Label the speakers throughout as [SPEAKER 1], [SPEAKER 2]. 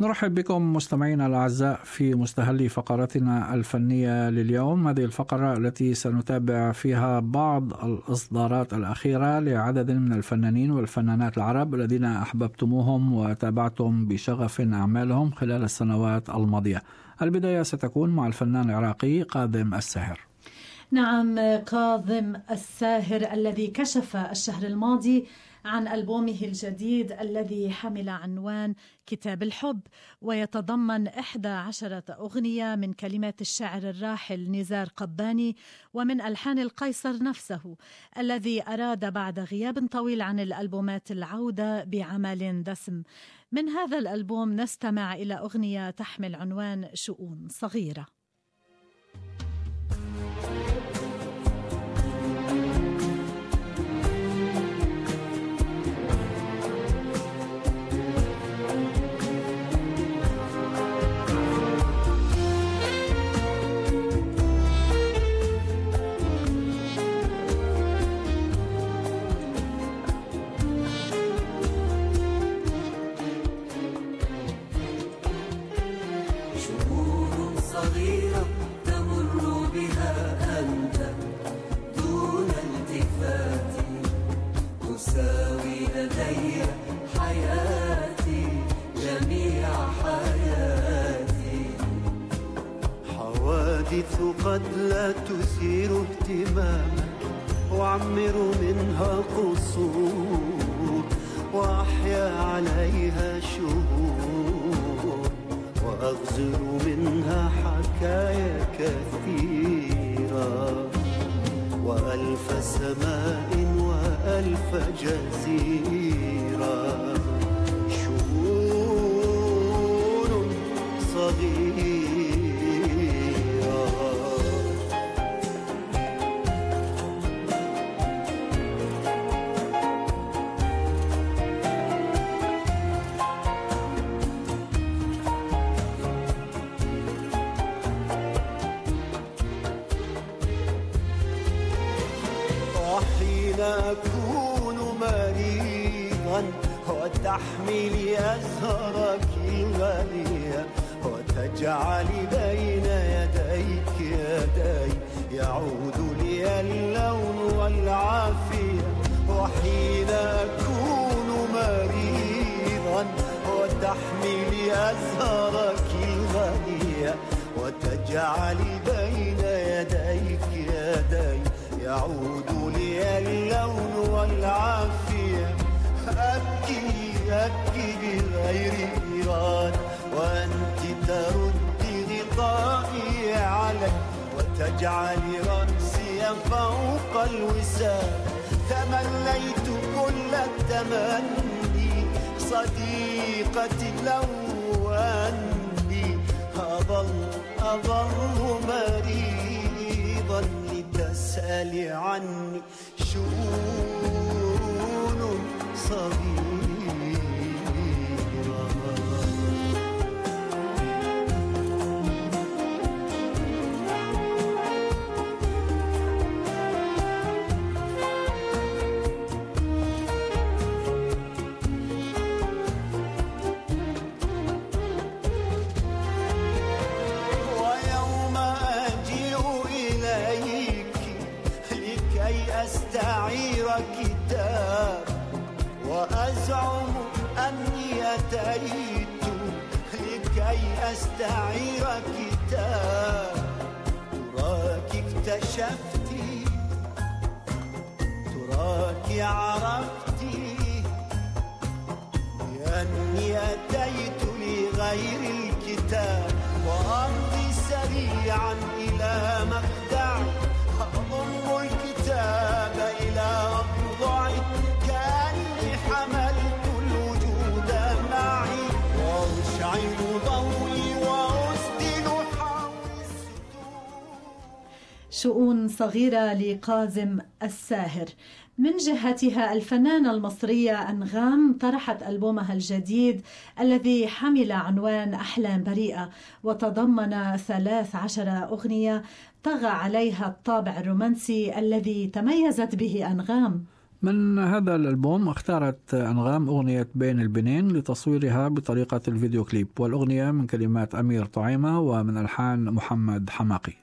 [SPEAKER 1] نرحب بكم مستمعينا الأعزاء في مستهل فقرتنا الفنية لليوم. هذه الفقرة التي سنتابع فيها بعض الإصدارات الأخيرة لعدد من الفنانين والفنانات العرب الذين أحببتموهم وتابعتم بشغف أعمالهم خلال السنوات الماضية. البداية ستكون مع الفنان العراقي كاظم الساهر.
[SPEAKER 2] نعم، كاظم الساهر الذي كشف الشهر الماضي عن ألبومه الجديد الذي حمل عنوان كتاب الحب، ويتضمن 11 أغنية من كلمات الشاعر الراحل نزار قباني ومن ألحان القيصر نفسه، الذي أراد بعد غياب طويل عن الألبومات العودة بعمل دسم. من هذا الألبوم نستمع إلى أغنية تحمل عنوان شؤون صغيرة.
[SPEAKER 3] قد لا تثير اهتماما وأعمر منها قصور وأحيا عليها شهور وأغزر منها حكايا كثيرة وألف سماء وألف جزيرة. شؤون صغيرة أكون مريضا وتحملي أزهرك الغالية وتجعلي بين يديك يدي يعود لي اللون والعافية. وحين أكون مريضا وتحملي أزهرك الغالية وتجعلي بين يديك يدي يعود لي اللون والعافية. أبكي بغير إرادة وأنت تردي غطائي علي وتجعلي رأسي فوق الوساد. تمنيت كل التمني صديقتي لو أني أظل مريضا تسألي عني. شؤون صغيرة ويوم أجيء إليك لكي أستعير كتاب وأزعم أني أتيت لكي أستعير كتاب. تراك اكتشفتي تراك عرفتي بأني أتيت لغير الكتاب وأمضي سريعا إلى مخدعي أضم الكتاب إلى أضلعي كأني حملت الوجود معي وأشعل ضوئي وأسدل حول السطور.
[SPEAKER 2] شؤون صغيرة لكاظم الساهر. من جهتها الفنانة المصرية أنغام طرحت ألبومها الجديد الذي حمل عنوان أحلام بريئة وتضمن 13 أغنية طغى عليها الطابع الرومانسي الذي تميزت به أنغام.
[SPEAKER 1] من هذا الألبوم اختارت أنغام أغنية بين البنين لتصويرها بطريقة الفيديو كليب، والأغنية من كلمات أمير طعيمة ومن ألحان محمد حماقي.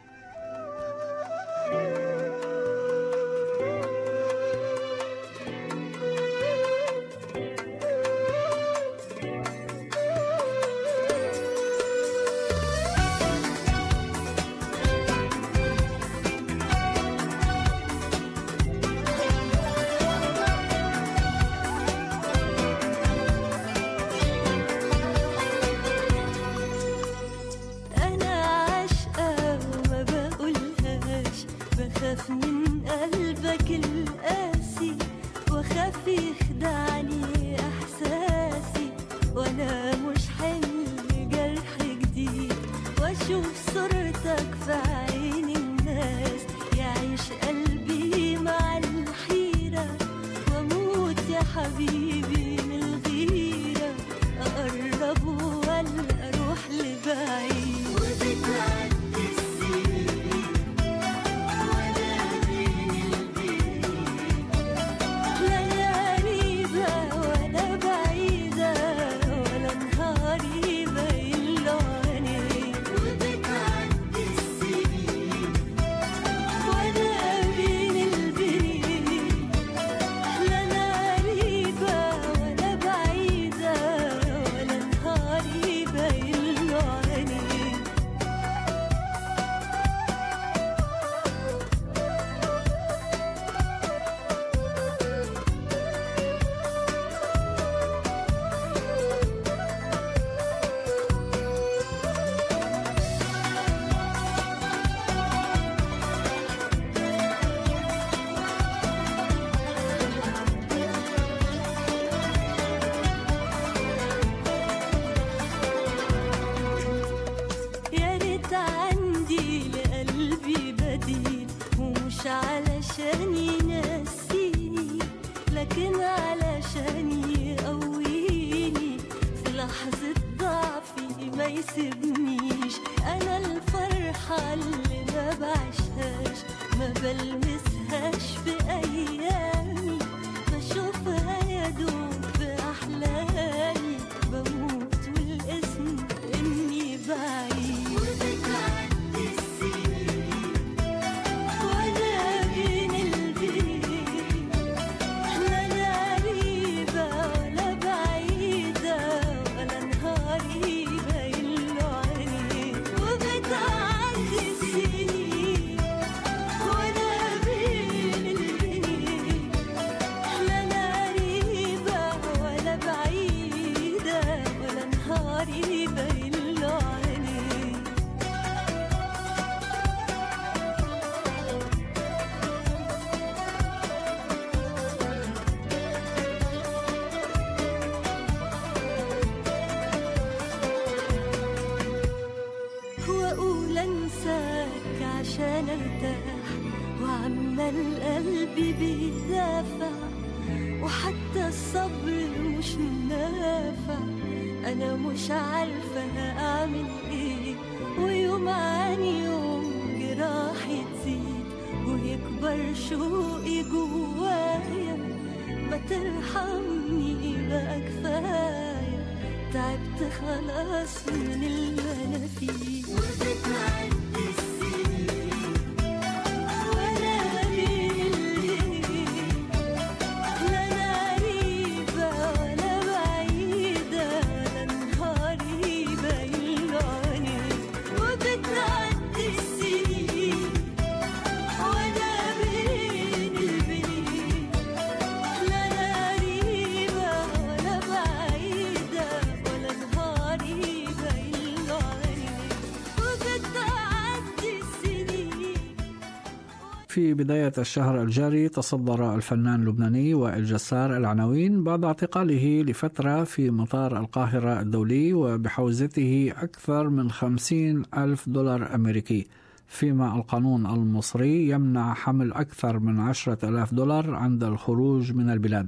[SPEAKER 1] في بداية الشهر الجاري تصدر الفنان اللبناني وائل جسار العناوين بعد اعتقاله لفترة في مطار القاهرة الدولي وبحوزته أكثر من 50,000 دولار أمريكي، فيما القانون المصري يمنع حمل أكثر من 10,000 دولار عند الخروج من البلاد.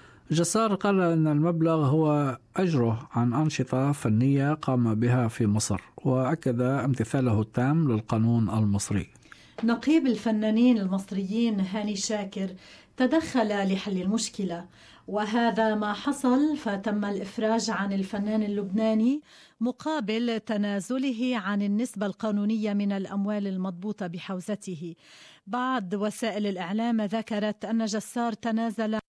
[SPEAKER 1] جسار قال أن المبلغ هو أجره عن أنشطة فنية قام بها في مصر، وأكد امتثاله التام للقانون المصري.
[SPEAKER 2] نقيب الفنانين المصريين هاني شاكر تدخل لحل المشكلة، وهذا ما حصل، فتم الإفراج عن الفنان اللبناني مقابل تنازله عن النسبة القانونية من الأموال المضبوطة بحوزته. بعض وسائل الإعلام ذكرت أن جسار تنازل،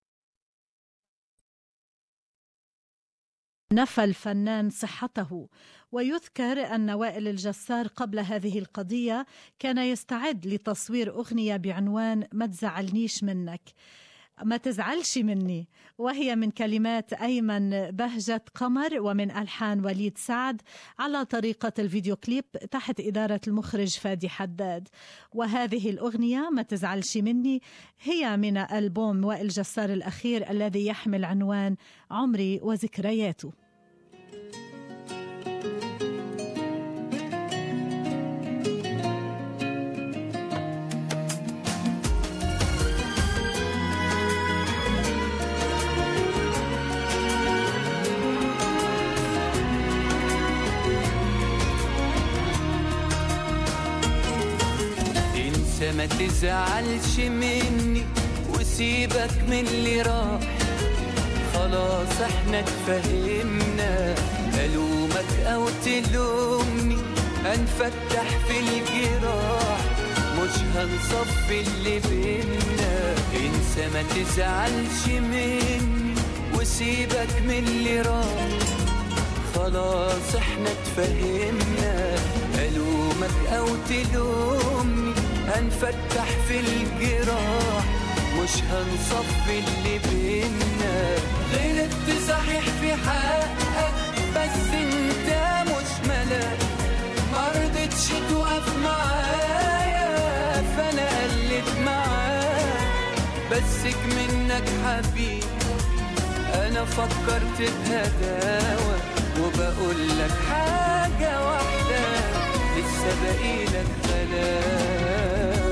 [SPEAKER 2] نفى الفنان صحته. ويذكر أن وائل الجسار قبل هذه القضية كان يستعد لتصوير أغنية بعنوان ما تزعلنيش منك، ما تزعلش مني، وهي من كلمات أيمن بهجة قمر ومن ألحان وليد سعد على طريقة الفيديو كليب تحت إدارة المخرج فادي حداد. وهذه الأغنية ما تزعلش مني هي من ألبوم وائل جسار الأخير الذي يحمل عنوان عمري وذكرياته.
[SPEAKER 4] ما تزعلش مني وسيبك من اللي راح، خلاص احنا اتفهمنا، ألومك أو تلومني هنفتح في الجراح، مش هنصفي اللي بينا. انسى ما تزعلش مني وسيبك من اللي راح، خلاص احنا اتفهمنا، ألومك أو تلومني هنفتح في الجراح، مش هنصفي اللي بينا. غلطت صحيح في حقك بس انت مش ملاك، مرضتش توقف معايا فانا قلت معاك، بسك منك حبيبي انا فكرت بهداوة، وبقول لك حاجة واحدة لسه باقيلك غلاوة.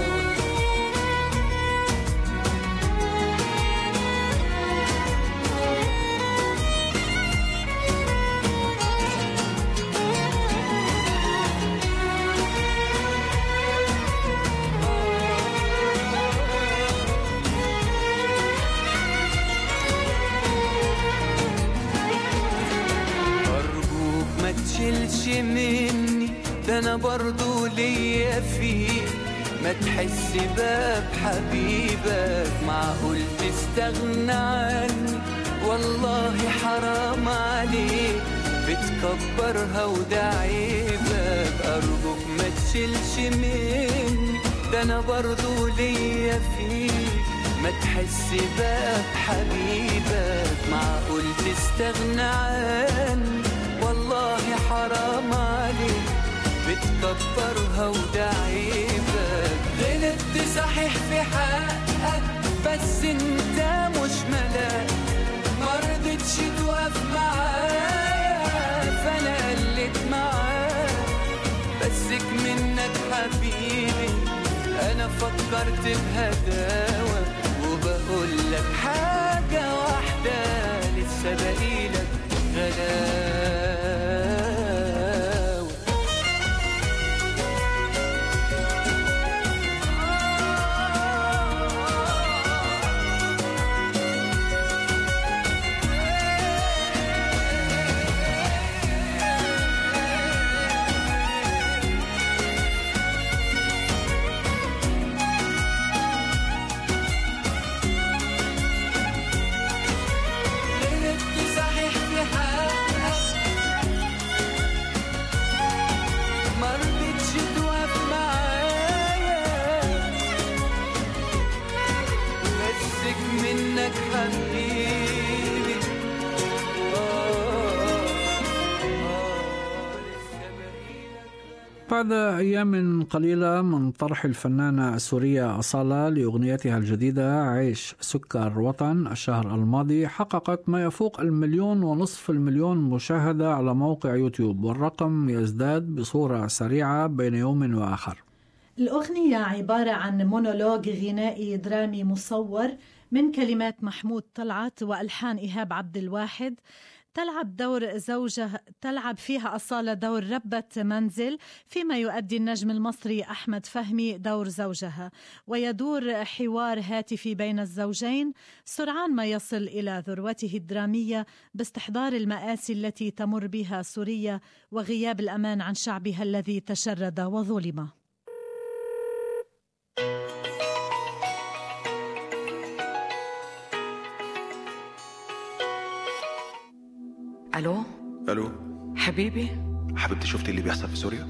[SPEAKER 4] تشيلش مني ده انا برضو ليا فيك، ما تحس باب حبيبك معقول تستغنى عني، والله حرام عليك بتكبرها وده عيبك. ارجوك ما تشيلش مني ده انا برضو ليا فيك، ما تحس باب حبيبك معقول تستغنى عني، والله حرام عليك بتكبرها وده عيبك. غلطت صحيح في حقك بس انت مش ملاك، مرضتش توقف معايا فانا قلت معاك، بسك منك حبيبي انا فكرت بهداوة، وبقول لك حاجة واحدة لسه باقيلك غلاوة.
[SPEAKER 1] بعد أيام قليلة من طرح الفنانة السورية أصالة لأغنيتها الجديدة عيش سكر وطن الشهر الماضي، حققت ما يفوق 1.5 مليون مشاهدة على موقع يوتيوب، والرقم يزداد بصورة سريعة بين يوم وآخر.
[SPEAKER 2] الأغنية عبارة عن مونولوج غنائي درامي مصور من كلمات محمود طلعت وألحان إيهاب عبد الواحد، تلعب فيها أصالة دور ربة منزل، فيما يؤدي النجم المصري أحمد فهمي دور زوجها، ويدور حوار هاتفي بين الزوجين سرعان ما يصل إلى ذروته الدرامية باستحضار المآسي التي تمر بها سوريا وغياب الأمان عن شعبها الذي تشرد وظلم.
[SPEAKER 5] ألو حبيبي،
[SPEAKER 6] حبيبتي شفتي اللي بيحصل في سوريا؟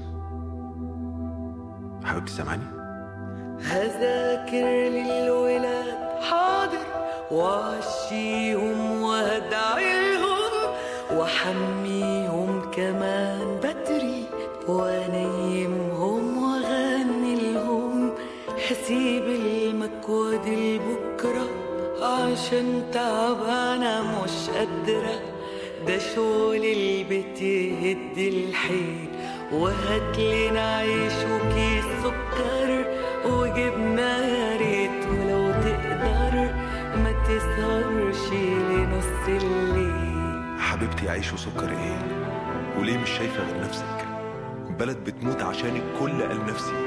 [SPEAKER 6] حبيبتي سامعني؟
[SPEAKER 4] هذاكر للولاد حاضر، وعشيهم وادعيهم وحميهم كمان بدري، ونيمهم وغني لهم، هسيب المكواد البكرة عشان تعبانة مش قادرة، ده شغل البيت يهد الحيل، وهاتلنا عيش وكيس سكر وجبنا يا ريت، ولو تقدر ما تسهرش لنص الليل.
[SPEAKER 6] حبيبتي عيش وسكر ايه؟ وليه مش شايفة غير نفسك؟ بلد بتموت عشان الكل قال نفسي.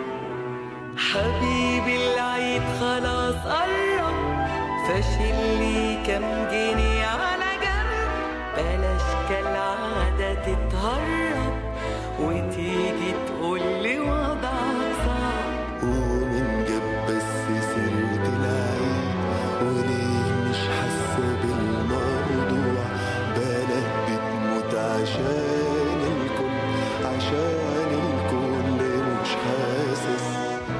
[SPEAKER 4] حبيبي العيد خلاص قرب، فاشل لي كام جنيه على جنب، بلاش كالعادة تتهرب وتيجي تقولي وضعك صعب.
[SPEAKER 3] ومن جاب بس سيرة العيد، وليه مش حاسة بالموضوع؟ بلد بتموت عشان الكل، عشان الكل مش حاسس.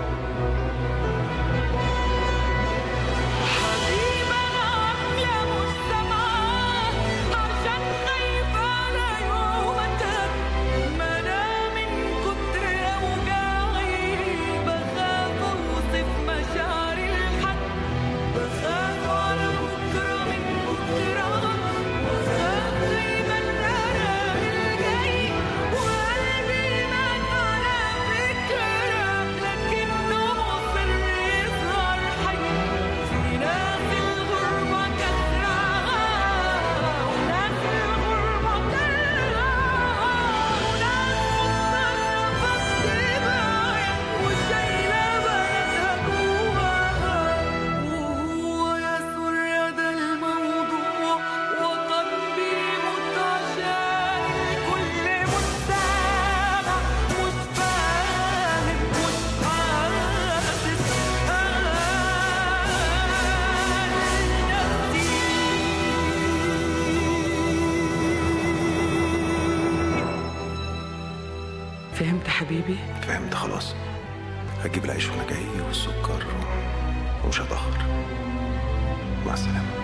[SPEAKER 5] فهمت حبيبي؟
[SPEAKER 6] فهمت خلاص. هجيب العيش وانا جاي والسكر ومش هتأخر. مع السلامة.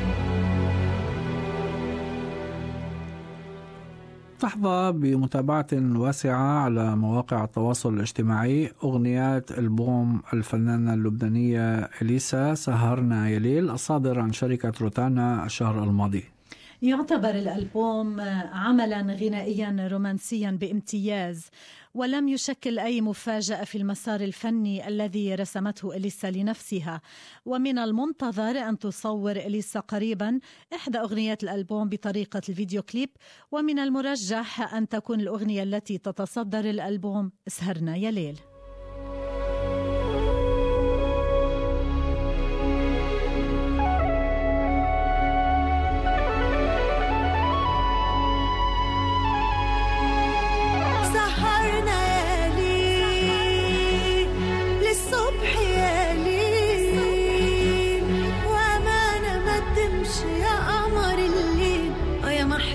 [SPEAKER 1] تحظى بمتابعة واسعة على مواقع التواصل الاجتماعي أغنيات ألبوم الفنانة اللبنانية إليسا سهرنا يا ليل الصادر عن شركة روتانا الشهر الماضي.
[SPEAKER 2] يعتبر الألبوم عملا غنائيا رومانسيا بامتياز، ولم يشكل أي مفاجأة في المسار الفني الذي رسمته إليسا لنفسها، ومن المنتظر أن تصور إليسا قريبا إحدى أغنيات الألبوم بطريقة الفيديو كليب، ومن المرجح أن تكون الأغنية التي تتصدر الألبوم سهرنا يا ليل.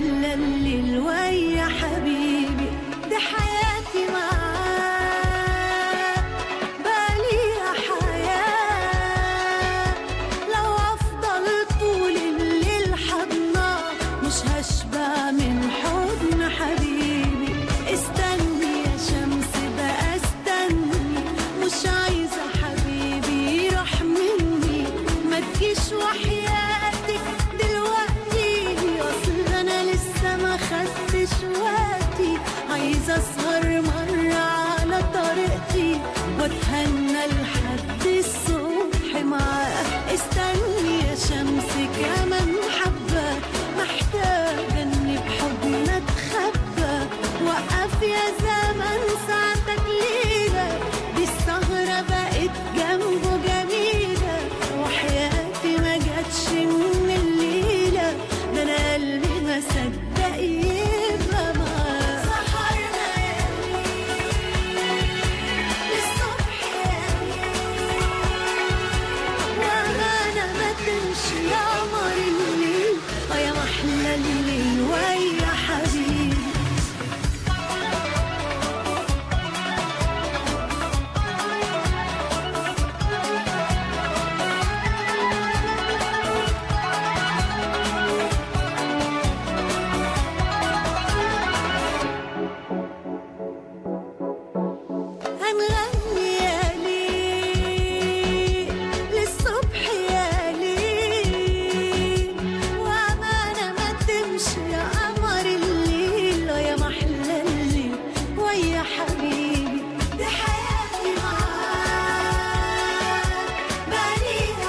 [SPEAKER 7] الليل ويا حبيبي، دي حياتي معاك. يا زمن ساعتك ليلة، دي السهرة بقت جنبه جميلة، وحياتي ما جاتش من الليلة، ده أنا قلبي ما صدق يبقى معاه. سهرنا يا ليل للصبح يا ليل، وأنا ما تمشي يا قمر الليل، يا محلى الليل ويا حبيبي. هنغني يا ليل للصبح يا ليل، وأمانة ما تمشي يا قمر الليل، يا محلى الليل ويا حبيبي. دي حياتي معاك بقاليها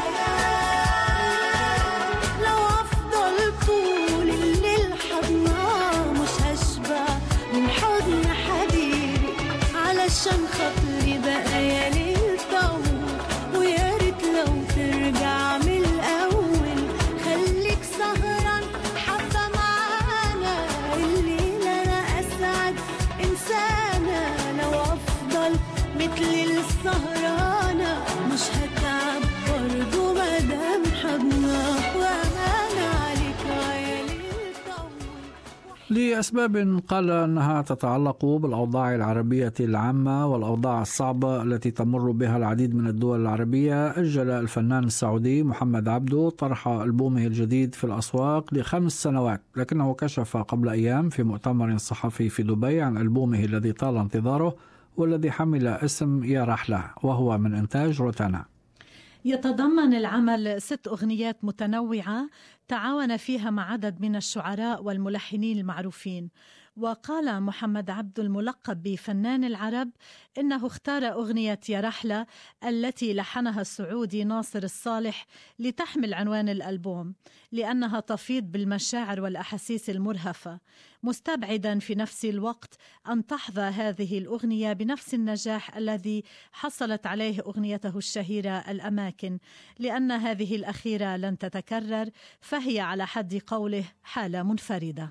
[SPEAKER 7] حياة، لو أفضل طول الليل حضناه مش هشبع من حضن حبيبي، علشان خاطري بقى يا ليل طول، ويا ريت لو ترجع من الأول، خليك سهران حبة معانا الليل، أنا أسعد إنسانة لو أفضل مثل السهرانة، مش هتعب برضو مادام حضناك، وأمان عليك يا ليل طول.
[SPEAKER 1] لأسباب قال أنها تتعلق بالأوضاع العربية العامة والأوضاع الصعبة التي تمر بها العديد من الدول العربية، أجل الفنان السعودي محمد عبده طرح ألبومه الجديد في الأسواق ل5 سنوات، لكنه كشف قبل أيام في مؤتمر صحفي في دبي عن ألبومه الذي طال انتظاره والذي حمل اسم يا رحلة، وهو من إنتاج روتانا.
[SPEAKER 2] يتضمن العمل 6 أغنيات متنوعة تعاون فيها مع عدد من الشعراء والملحنين المعروفين. وقال محمد عبده الملقب بفنان العرب إنه اختار أغنية يا رحلة التي لحنها السعودي ناصر الصالح لتحمل عنوان الألبوم، لأنها تفيض بالمشاعر والأحاسيس المرهفة، مستبعدا في نفس الوقت أن تحظى هذه الأغنية بنفس النجاح الذي حصلت عليه أغنيته الشهيرة الأماكن، لأن هذه الأخيرة لن تتكرر، فهي على حد قوله حالة منفردة.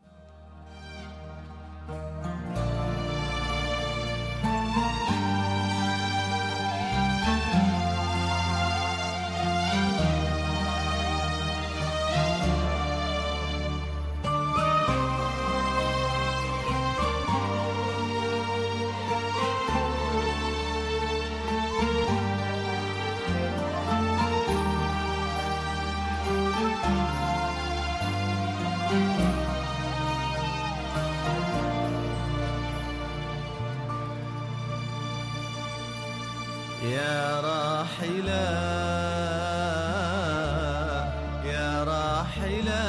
[SPEAKER 8] يا راحلة يا راحلة،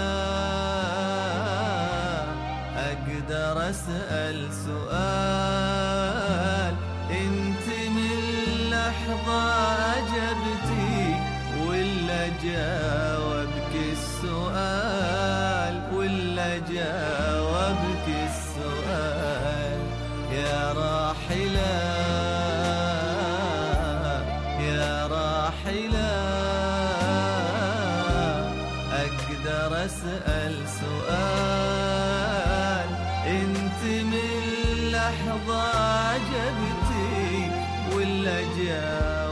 [SPEAKER 8] أقدر أسأل سؤال، انت من لحظة أجبتي ولا جاوبك السؤال، ولا جاوبك السؤال؟ يا راحلة أقدر أسأل سؤال، انت من لحظة عجبتي ولا جاء